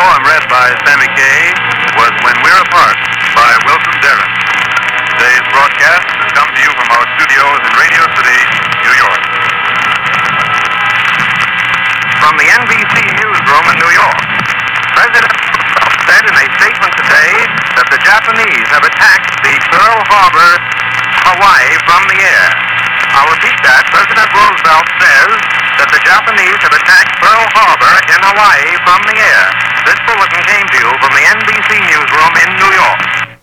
poem read by Sammy Kaye was When We're Apart by Wilson Darren. Today's broadcast has come to you from our studios in Radio City, New York. From the NBC newsroom in New York, President Roosevelt said in a statement today that the Japanese have attacked the Pearl Harbor, Hawaii, from the air. I'll repeat that. President Roosevelt says that the Japanese have attacked Pearl Harbor in Hawaii from the air. This bulletin came to you from the NBC newsroom in New York.